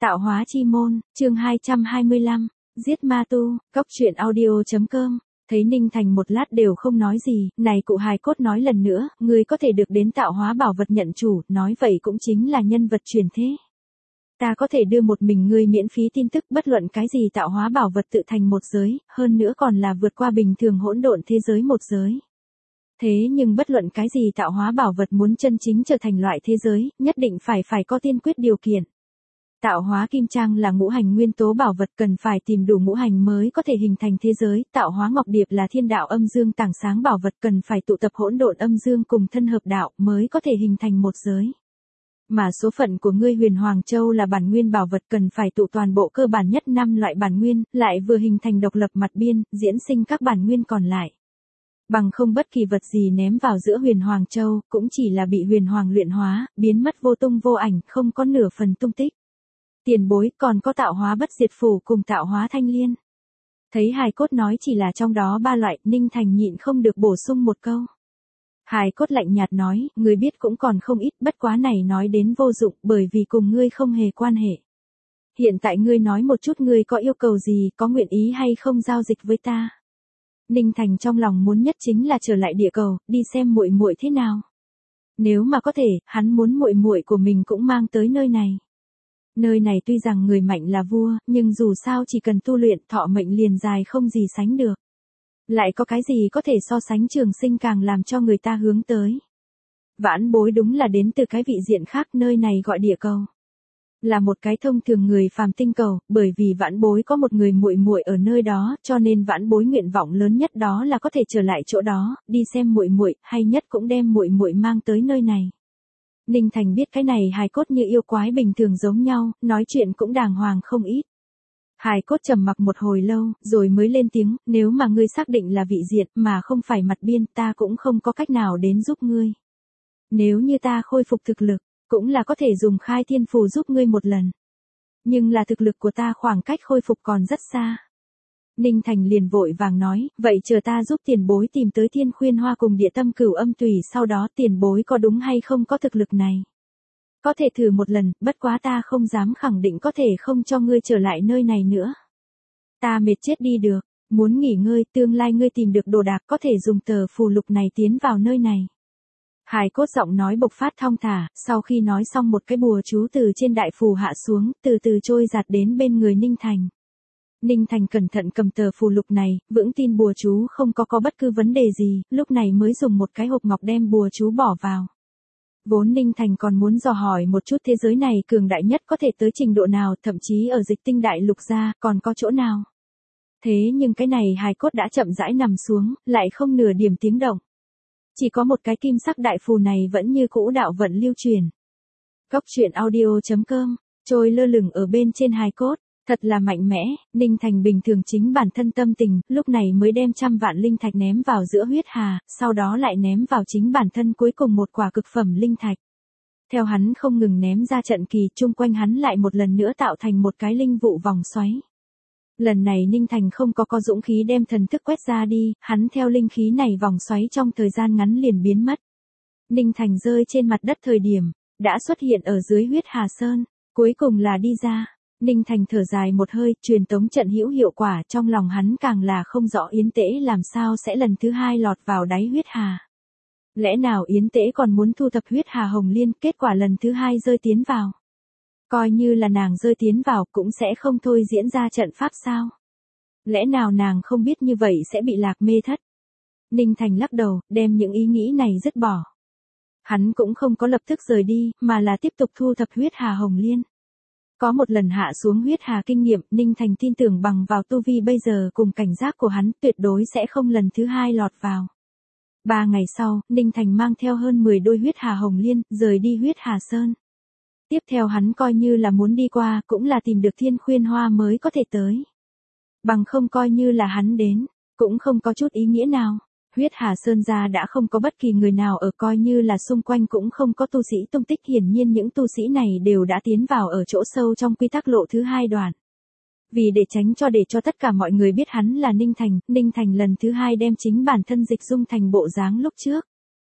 Tạo hóa chi môn, chương 225, giết ma tu, cóc truyện audio.com. Thấy Ninh Thành một lát đều không nói gì, này cụ hài cốt nói lần nữa, ngươi có thể được đến tạo hóa bảo vật nhận chủ, nói vậy cũng chính là nhân vật truyền thế. Ta có thể đưa một mình ngươi miễn phí tin tức bất luận cái gì tạo hóa bảo vật tự thành một giới, hơn nữa còn là vượt qua bình thường hỗn độn thế giới một giới. Thế nhưng bất luận cái gì tạo hóa bảo vật muốn chân chính trở thành loại thế giới, nhất định phải có tiên quyết điều kiện. Tạo hóa kim trang là ngũ hành nguyên tố bảo vật cần phải tìm đủ ngũ hành mới có thể hình thành thế giới, tạo hóa ngọc điệp là thiên đạo âm dương tảng sáng bảo vật cần phải tụ tập hỗn độn âm dương cùng thân hợp đạo mới có thể hình thành một giới. Mà số phận của ngươi Huyền Hoàng Châu là bản nguyên bảo vật cần phải tụ toàn bộ cơ bản nhất 5 loại bản nguyên, lại vừa hình thành độc lập mặt biên, diễn sinh các bản nguyên còn lại. Bằng không bất kỳ vật gì ném vào giữa Huyền Hoàng Châu, cũng chỉ là bị Huyền Hoàng luyện hóa, biến mất vô tung vô ảnh, không có nửa phần tung tích. Tiền bối còn có tạo hóa bất diệt phù cùng tạo hóa thanh liên. Thấy hài cốt nói chỉ là trong đó 3 loại, Ninh Thành nhịn không được bổ sung một câu. Hài cốt lạnh nhạt nói, ngươi biết cũng còn không ít, bất quá này nói đến vô dụng, bởi vì cùng ngươi không hề quan hệ. Hiện tại ngươi nói một chút ngươi có yêu cầu gì, có nguyện ý hay không giao dịch với ta. Ninh Thành trong lòng muốn nhất chính là trở lại địa cầu, đi xem muội muội thế nào. Nếu mà có thể, hắn muốn muội muội của mình cũng mang tới nơi này. Nơi này tuy rằng người mạnh là vua, nhưng dù sao chỉ cần tu luyện thọ mệnh liền dài không gì sánh được. Lại có cái gì có thể so sánh trường sinh càng làm cho người ta hướng tới. Vãn bối đúng là đến từ cái vị diện khác, nơi này gọi địa cầu. Là một cái thông thường người phàm tinh cầu, bởi vì vãn bối có một người muội muội ở nơi đó, cho nên vãn bối nguyện vọng lớn nhất đó là có thể trở lại chỗ đó, đi xem muội muội, hay nhất cũng đem muội muội mang tới nơi này. Ninh Thành biết cái này hài cốt như yêu quái bình thường giống nhau, nói chuyện cũng đàng hoàng không ít. Hài cốt trầm mặc một hồi lâu, rồi mới lên tiếng, nếu mà ngươi xác định là vị diện mà không phải mặt biên, ta cũng không có cách nào đến giúp ngươi. Nếu như ta khôi phục thực lực, cũng là có thể dùng khai thiên phù giúp ngươi một lần. Nhưng là thực lực của ta khoảng cách khôi phục còn rất xa. Ninh Thành liền vội vàng nói, vậy chờ ta giúp tiền bối tìm tới Thiên Khuyên Hoa cùng Địa Tâm Cửu Âm Tùy, sau đó tiền bối có đúng hay không có thực lực này. Có thể thử một lần, bất quá ta không dám khẳng định có thể không cho ngươi trở lại nơi này nữa. Ta mệt chết đi được, muốn nghỉ ngơi, tương lai ngươi tìm được đồ đạc có thể dùng tờ phù lục này tiến vào nơi này. Hài cốt giọng nói bộc phát thong thả, sau khi nói xong một cái bùa chú từ trên đại phù hạ xuống, từ từ trôi giạt đến bên người Ninh Thành. Ninh Thành cẩn thận cầm tờ phù lục này, vững tin bùa chú không có bất cứ vấn đề gì, lúc này mới dùng một cái hộp ngọc đem bùa chú bỏ vào. Vốn Ninh Thành còn muốn dò hỏi một chút thế giới này cường đại nhất có thể tới trình độ nào, thậm chí ở Dịch Tinh Đại Lục ra, còn có chỗ nào. Thế nhưng cái này hài cốt đã chậm rãi nằm xuống, lại không nửa điểm tiếng động. Chỉ có một cái kim sắc đại phù này vẫn như cũ đạo vận lưu truyền. Cóc truyện audio.com, trôi lơ lửng ở bên trên hài cốt. Thật là mạnh mẽ, Ninh Thành bình thường chính bản thân tâm tình, lúc này mới đem 100 vạn linh thạch ném vào giữa huyết hà, sau đó lại ném vào chính bản thân cuối cùng một quả cực phẩm linh thạch. Theo hắn không ngừng ném ra trận kỳ, chung quanh hắn lại một lần nữa tạo thành một cái linh vụ vòng xoáy. Lần này Ninh Thành không có dũng khí đem thần thức quét ra đi, hắn theo linh khí này vòng xoáy trong thời gian ngắn liền biến mất. Ninh Thành rơi trên mặt đất thời điểm, đã xuất hiện ở dưới huyết hà sơn, cuối cùng là đi ra. Ninh Thành thở dài một hơi, truyền tống trận hữu hiệu quả, trong lòng hắn càng là không rõ Yến Tễ làm sao sẽ lần thứ 2 lọt vào đáy huyết hà. Lẽ nào Yến Tễ còn muốn thu thập huyết hà hồng liên, kết quả lần thứ 2 rơi tiến vào. Coi như là nàng rơi tiến vào cũng sẽ không thôi diễn ra trận pháp sao. Lẽ nào nàng không biết như vậy sẽ bị lạc mê thất. Ninh Thành lắc đầu, đem những ý nghĩ này dứt bỏ. Hắn cũng không có lập tức rời đi, mà là tiếp tục thu thập huyết hà hồng liên. Có một lần hạ xuống huyết hà kinh nghiệm, Ninh Thành tin tưởng bằng vào tu vi bây giờ cùng cảnh giác của hắn tuyệt đối sẽ không lần thứ 2 lọt vào. 3 ngày sau, Ninh Thành mang theo hơn 10 đôi huyết hà hồng liên, rời đi huyết hà sơn. Tiếp theo hắn coi như là muốn đi qua, cũng là tìm được Thiên Khuyên Hoa mới có thể tới. Bằng không coi như là hắn đến, cũng không có chút ý nghĩa nào. Huyết Hà Sơn ra đã không có bất kỳ người nào ở, coi như là xung quanh cũng không có tu sĩ tung tích, hiển nhiên những tu sĩ này đều đã tiến vào ở chỗ sâu trong quy tắc lộ thứ 2 đoạn. Vì để cho tất cả mọi người biết hắn là Ninh Thành lần thứ 2 đem chính bản thân dịch dung thành bộ dáng lúc trước.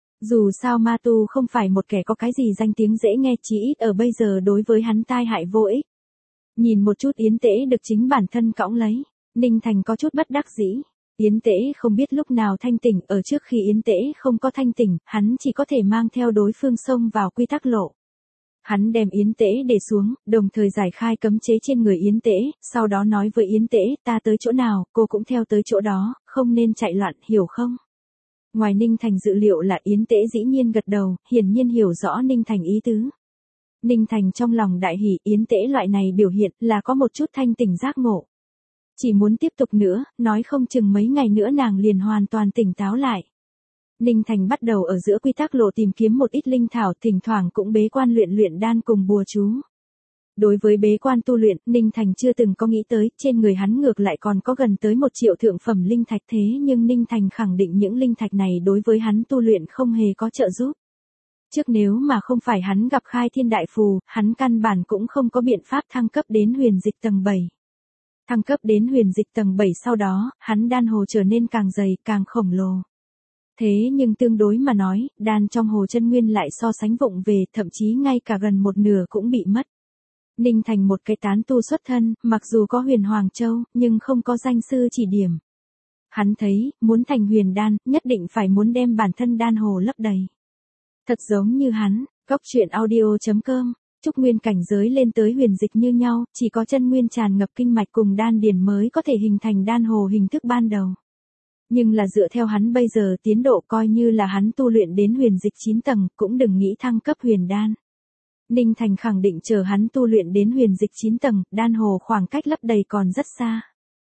Dù sao ma tu không phải một kẻ có cái gì danh tiếng dễ nghe, chí ít ở bây giờ đối với hắn tai hại vô ích. Nhìn một chút Yến Tễ được chính bản thân cõng lấy, Ninh Thành có chút bất đắc dĩ. Yến Tễ không biết lúc nào thanh tỉnh, ở trước khi Yến Tễ không có thanh tỉnh, hắn chỉ có thể mang theo đối phương xông vào quy tắc lộ. Hắn đem Yến Tễ để xuống, đồng thời giải khai cấm chế trên người Yến Tễ, sau đó nói với Yến Tễ, ta tới chỗ nào, cô cũng theo tới chỗ đó, không nên chạy loạn, hiểu không? Ngoài Ninh Thành dự liệu là Yến Tễ dĩ nhiên gật đầu, hiển nhiên hiểu rõ Ninh Thành ý tứ. Ninh Thành trong lòng đại hỉ, Yến Tễ loại này biểu hiện là có một chút thanh tỉnh giác ngộ. Chỉ muốn tiếp tục nữa, nói không chừng mấy ngày nữa nàng liền hoàn toàn tỉnh táo lại. Ninh Thành bắt đầu ở giữa quy tắc lộ tìm kiếm một ít linh thảo, thỉnh thoảng cũng bế quan luyện đan cùng bùa chú. Đối với bế quan tu luyện, Ninh Thành chưa từng có nghĩ tới, trên người hắn ngược lại còn có gần tới 1 triệu thượng phẩm linh thạch, thế nhưng Ninh Thành khẳng định những linh thạch này đối với hắn tu luyện không hề có trợ giúp. Trước nếu mà không phải hắn gặp khai thiên đại phù, hắn căn bản cũng không có biện pháp thăng cấp đến huyền dịch tầng 7. Thăng cấp đến huyền dịch tầng 7 sau đó, hắn đan hồ trở nên càng dày, càng khổng lồ. Thế nhưng tương đối mà nói, đan trong hồ chân nguyên lại so sánh vụng về, thậm chí ngay cả gần một nửa cũng bị mất. Ninh Thành một cái tán tu xuất thân, mặc dù có huyền Hoàng Châu, nhưng không có danh sư chỉ điểm. Hắn thấy, muốn thành huyền đan, nhất định phải muốn đem bản thân đan hồ lấp đầy. Thật giống như hắn, Góc Truyện Audio.com, trúc nguyên cảnh giới lên tới huyền dịch như nhau, chỉ có chân nguyên tràn ngập kinh mạch cùng đan điền mới có thể hình thành đan hồ hình thức ban đầu. Nhưng là dựa theo hắn bây giờ tiến độ, coi như là hắn tu luyện đến huyền dịch 9 tầng, cũng đừng nghĩ thăng cấp huyền đan. Ninh Thành khẳng định chờ hắn tu luyện đến huyền dịch 9 tầng, đan hồ khoảng cách lấp đầy còn rất xa.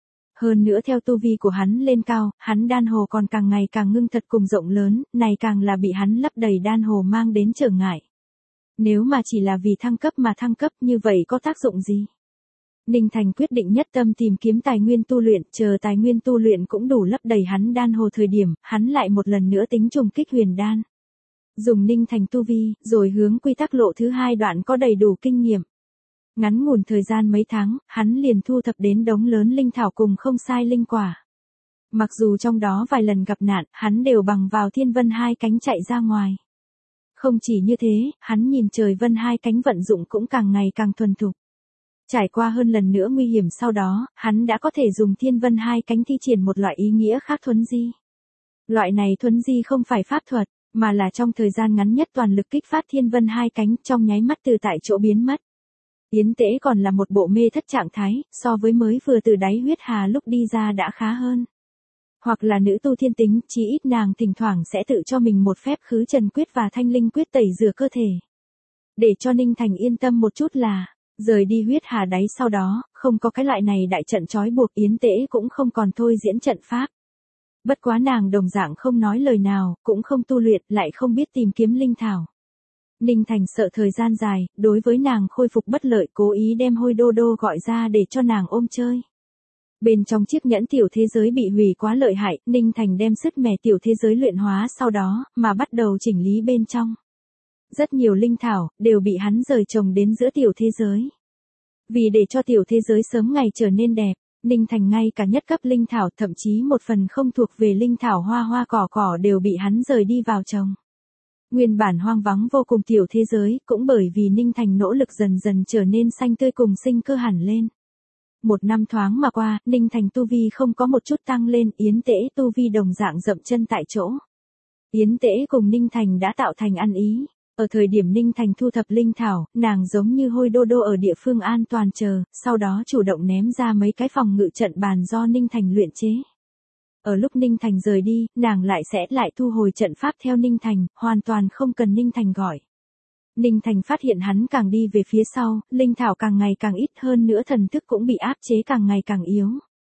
Hơn nữa theo tu vi của hắn lên cao, hắn đan hồ còn càng ngày càng ngưng thật cùng rộng lớn, này càng là bị hắn lấp đầy đan hồ mang đến trở ngại. Nếu mà chỉ là vì thăng cấp mà thăng cấp như vậy có tác dụng gì? Ninh Thành quyết định nhất tâm tìm kiếm tài nguyên tu luyện, chờ tài nguyên tu luyện cũng đủ lấp đầy hắn đan hồ thời điểm, hắn lại một lần nữa tính trùng kích huyền đan. Dùng Ninh Thành tu vi, rồi hướng quy tắc lộ thứ 2 đoạn có đầy đủ kinh nghiệm. Ngắn ngủn thời gian mấy tháng, hắn liền thu thập đến đống lớn linh thảo cùng không sai linh quả. Mặc dù trong đó vài lần gặp nạn, hắn đều bằng vào thiên vân 2 cánh chạy ra ngoài. Không chỉ như thế, hắn nhìn trời vân 2 cánh vận dụng cũng càng ngày càng thuần thục. Trải qua hơn lần nữa nguy hiểm sau đó, hắn đã có thể dùng thiên vân 2 cánh thi triển một loại ý nghĩa khác thuấn di. Loại này thuấn di không phải pháp thuật, mà là trong thời gian ngắn nhất toàn lực kích phát thiên vân 2 cánh, trong nháy mắt từ tại chỗ biến mất. Yến Tễ còn là một bộ mê thất trạng thái, so với mới vừa từ đáy huyết hà lúc đi ra đã khá hơn. Hoặc là nữ tu thiên tính, chí ít nàng thỉnh thoảng sẽ tự cho mình một phép khứ trần quyết và thanh linh quyết tẩy rửa cơ thể. Để cho Ninh Thành yên tâm một chút là, rời đi huyết hà đáy sau đó, không có cái loại này đại trận trói buộc, Yến Tễ cũng không còn thôi diễn trận pháp. Bất quá nàng đồng dạng không nói lời nào, cũng không tu luyện, lại không biết tìm kiếm linh thảo. Ninh Thành sợ thời gian dài, đối với nàng khôi phục bất lợi, cố ý đem Hôi Đô Đô gọi ra để cho nàng ôm chơi. Bên trong chiếc nhẫn tiểu thế giới bị hủy quá lợi hại, Ninh Thành đem sứt mẻ tiểu thế giới luyện hóa sau đó, mà bắt đầu chỉnh lý bên trong. Rất nhiều linh thảo, đều bị hắn rời trồng đến giữa tiểu thế giới. Vì để cho tiểu thế giới sớm ngày trở nên đẹp, Ninh Thành ngay cả nhất cấp linh thảo, thậm chí một phần không thuộc về linh thảo hoa cỏ đều bị hắn rời đi vào trồng. Nguyên bản hoang vắng vô cùng tiểu thế giới, cũng bởi vì Ninh Thành nỗ lực dần dần trở nên xanh tươi cùng sinh cơ hẳn lên. 1 năm thoáng mà qua, Ninh Thành tu vi không có một chút tăng lên, Yến Tễ tu vi đồng dạng dậm chân tại chỗ. Yến Tễ cùng Ninh Thành đã tạo thành ăn ý. Ở thời điểm Ninh Thành thu thập linh thảo, nàng giống như Hôi Đô Đô ở địa phương an toàn chờ, sau đó chủ động ném ra mấy cái phòng ngự trận bàn do Ninh Thành luyện chế. Ở lúc Ninh Thành rời đi, nàng sẽ lại thu hồi trận pháp theo Ninh Thành, hoàn toàn không cần Ninh Thành gọi. Ninh Thành phát hiện hắn càng đi về phía sau, linh thảo càng ngày càng ít, hơn nữa thần thức cũng bị áp chế càng ngày càng yếu.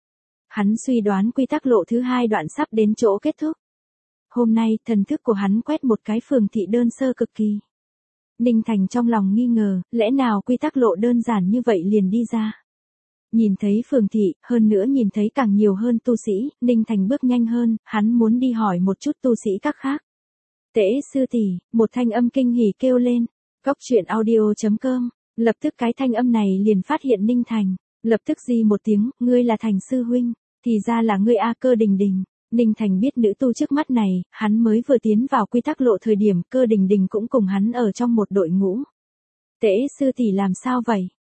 Hắn suy đoán quy tắc lộ thứ 2 đoạn sắp đến chỗ kết thúc. Hôm nay, thần thức của hắn quét một cái phường thị đơn sơ cực kỳ. Ninh Thành trong lòng nghi ngờ, lẽ nào quy tắc lộ đơn giản như vậy liền đi ra. Nhìn thấy phường thị, hơn nữa nhìn thấy càng nhiều hơn tu sĩ, Ninh Thành bước nhanh hơn, hắn muốn đi hỏi một chút tu sĩ các khác. Tễ sư tỷ, một thanh âm kinh hỉ kêu lên. Góc Truyện Audio.com, lập tức cái thanh âm này liền phát hiện Ninh Thành, lập tức di một tiếng, ngươi là Thành sư huynh, thì ra là ngươi a. Cơ Đình Đình. Ninh Thành biết nữ tu trước mắt này, hắn mới vừa tiến vào quy tắc lộ thời điểm, Cơ Đình Đình cũng cùng hắn ở trong một đội ngũ. Tễ sư tỷ làm sao vậy?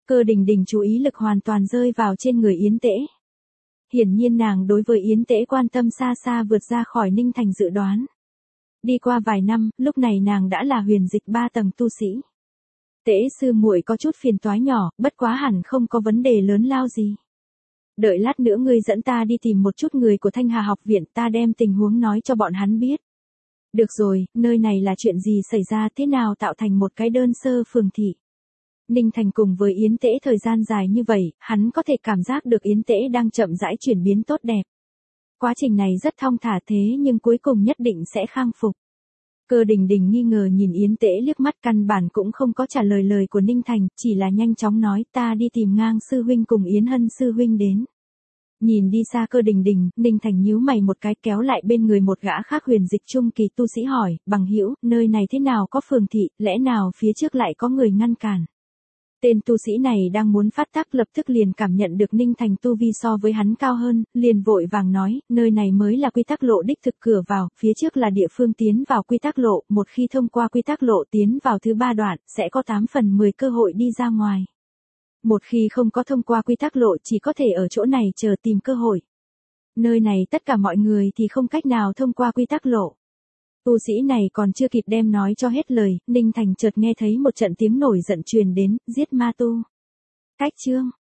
Cơ Đình Đình chú ý lực hoàn toàn rơi vào trên người Yến Tễ. Hiển nhiên nàng đối với Yến Tễ quan tâm xa xa vượt ra khỏi Ninh Thành dự đoán. Đi qua vài năm, lúc này nàng đã là huyền dịch 3 tầng tu sĩ. Tễ sư muội có chút phiền toái nhỏ, bất quá hẳn không có vấn đề lớn lao gì. Đợi lát nữa ngươi dẫn ta đi tìm một chút người của Thanh Hà học viện, ta đem tình huống nói cho bọn hắn biết. Được rồi, nơi này là chuyện gì xảy ra, thế nào tạo thành một cái đơn sơ phường thị. Ninh Thành cùng với Yến Tễ thời gian dài như vậy, hắn có thể cảm giác được Yến Tễ đang chậm rãi chuyển biến tốt đẹp. Quá trình này rất thong thả thế nhưng cuối cùng nhất định sẽ khang phục. Cơ Đình Đình nghi ngờ nhìn Yến Tễ liếc mắt, căn bản cũng không có trả lời lời của Ninh Thành, chỉ là nhanh chóng nói ta đi tìm Ngang sư huynh cùng Yến Hân sư huynh đến. Nhìn đi xa Cơ Đình Đình, Ninh Thành nhíu mày một cái, kéo lại bên người một gã khác huyền dịch trung kỳ tu sĩ hỏi, bằng hữu, nơi này thế nào có phường thị, lẽ nào phía trước lại có người ngăn cản. Tên tu sĩ này đang muốn phát tác, lập tức liền cảm nhận được Ninh Thành tu vi so với hắn cao hơn, liền vội vàng nói, nơi này mới là quy tắc lộ đích thực cửa vào, phía trước là địa phương tiến vào quy tắc lộ, một khi thông qua quy tắc lộ tiến vào thứ 3 đoạn, sẽ có 8 phần 10 cơ hội đi ra ngoài. Một khi không có thông qua quy tắc lộ chỉ có thể ở chỗ này chờ tìm cơ hội. Nơi này tất cả mọi người thì không cách nào thông qua quy tắc lộ. Tu sĩ này còn chưa kịp đem nói cho hết lời, Ninh Thành chợt nghe thấy một trận tiếng nổi giận truyền đến, giết ma tu. Cách chương